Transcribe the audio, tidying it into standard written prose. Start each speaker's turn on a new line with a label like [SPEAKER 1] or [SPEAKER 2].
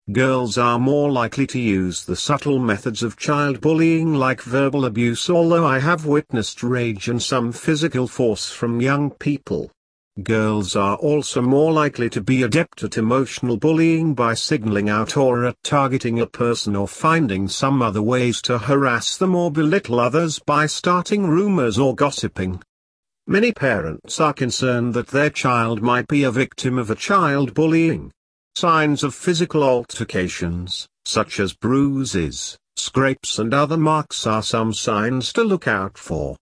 [SPEAKER 1] Girls are more likely to use the subtle methods of child bullying like verbal abuse, although I have witnessed rage and some physical force from young people. Girls are also more likely to be adept at emotional bullying by signaling out or at targeting a person or finding some other ways to harass them or belittle others by starting rumors or gossiping. Many parents are concerned that their child might be a victim of a child bullying. Signs of physical altercations, such as bruises, scrapes and other marks, are some signs to look out for.